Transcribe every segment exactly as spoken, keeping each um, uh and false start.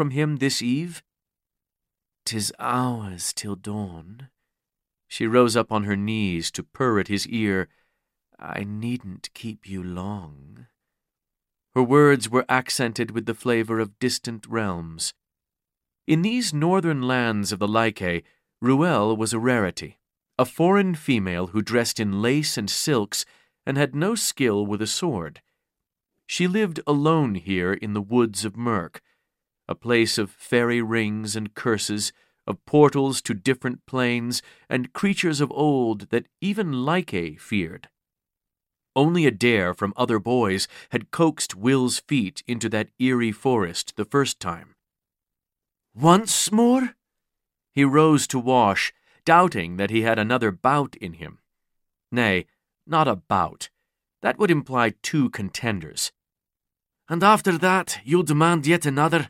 from him this eve? "'Tis hours till dawn." She rose up on her knees to purr at his ear. "I needn't keep you long." Her words were accented with the flavor of distant realms. In these northern lands of the Lycae, Ruel was a rarity, a foreign female who dressed in lace and silks and had no skill with a sword. She lived alone here in the woods of Murk, a place of fairy rings and curses, of portals to different planes, and creatures of old that even Lycae feared. Only a dare from other boys had coaxed Will's feet into that eerie forest the first time. "Once more?" He rose to wash, doubting that he had another bout in him. Nay, not a bout. That would imply two contenders. "And after that, you'll demand yet another?"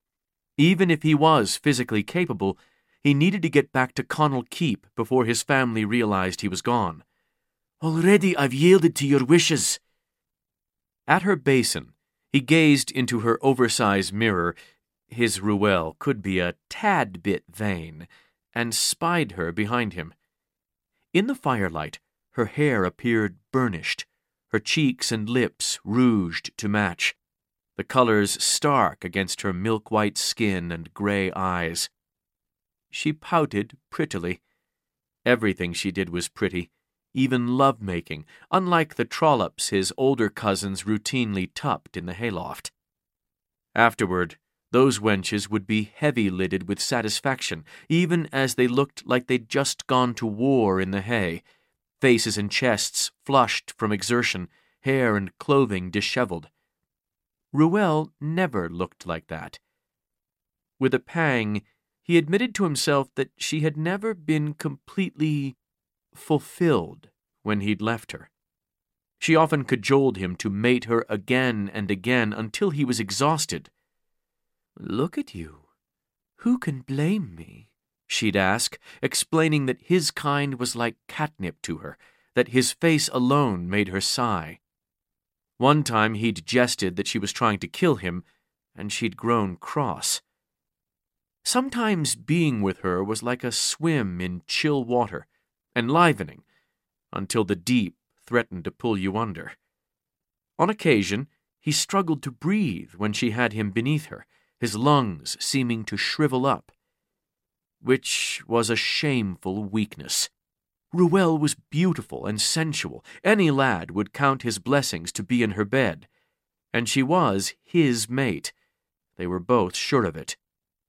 Even if he was physically capable, he needed to get back to Connell Keep before his family realized he was gone. "Already I've yielded to your wishes." At her basin, he gazed into her oversized mirror. His Ruel could be a tad bit vain, and spied her behind him. In the firelight, her hair appeared burnished, her cheeks and lips rouged to match, the colors stark against her milk-white skin and gray eyes. She pouted prettily. Everything she did was pretty, even love-making, unlike the trollops his older cousins routinely tupped in the hayloft. Afterward, those wenches would be heavy-lidded with satisfaction, even as they looked like they'd just gone to war in the hay, faces and chests flushed from exertion, hair and clothing disheveled. Ruel never looked like that. With a pang, he admitted to himself that she had never been completely fulfilled when he'd left her. She often cajoled him to mate her again and again until he was exhausted. "Look at you. Who can blame me?" she'd ask, explaining that his kind was like catnip to her, that his face alone made her sigh. One time he'd jested that she was trying to kill him, and she'd grown cross. Sometimes being with her was like a swim in chill water, enlivening, until the deep threatened to pull you under. On occasion, he struggled to breathe when she had him beneath her, his lungs seeming to shrivel up, which was a shameful weakness. Ruel was beautiful and sensual. Any lad would count his blessings to be in her bed, and she was his mate. They were both sure of it.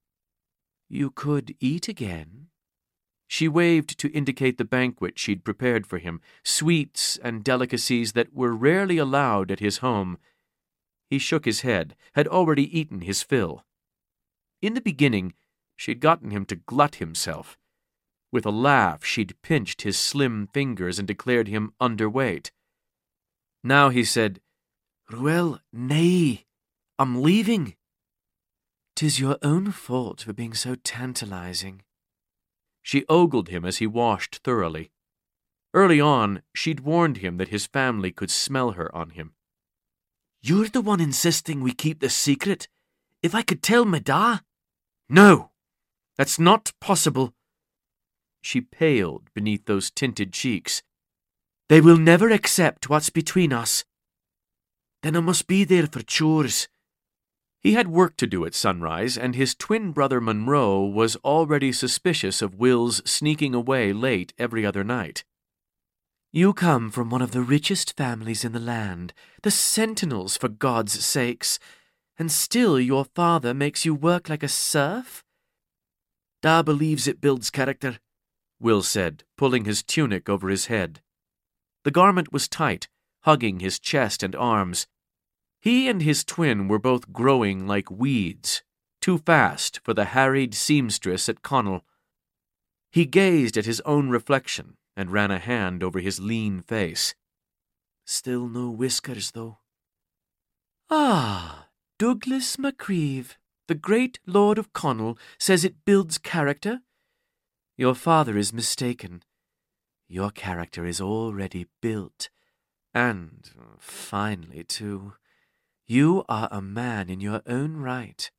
"You could eat again." She waved to indicate the banquet she'd prepared for him, sweets and delicacies that were rarely allowed at his home. He shook his head, had already eaten his fill. In the beginning, she'd gotten him to glut himself. With a laugh, she'd pinched his slim fingers and declared him underweight. Now he said, "Ruel, nay, I'm leaving." "'Tis your own fault for being so tantalizing." She ogled him as he washed thoroughly. Early on, she'd warned him that his family could smell her on him. "You're the one insisting we keep this secret. If I could tell my da—" "No, that's not possible." She paled beneath those tinted cheeks. "They will never accept what's between us." "Then I must be there for chores." He had work to do at sunrise, and his twin brother Monroe was already suspicious of Will's sneaking away late every other night. "You come from one of the richest families in the land, the Sentinels, for God's sakes, and still your father makes you work like a serf?" "Da believes it builds character," Will said, pulling his tunic over his head. The garment was tight, hugging his chest and arms. He and his twin were both growing like weeds, too fast for the harried seamstress at Connell. He gazed at his own reflection and ran a hand over his lean face. "Still no whiskers, though." "Ah, Douglas MacCreeve, the great Lord of Connell, says it builds character? Your father is mistaken. Your character is already built, and finely, too. You are a man in your own right."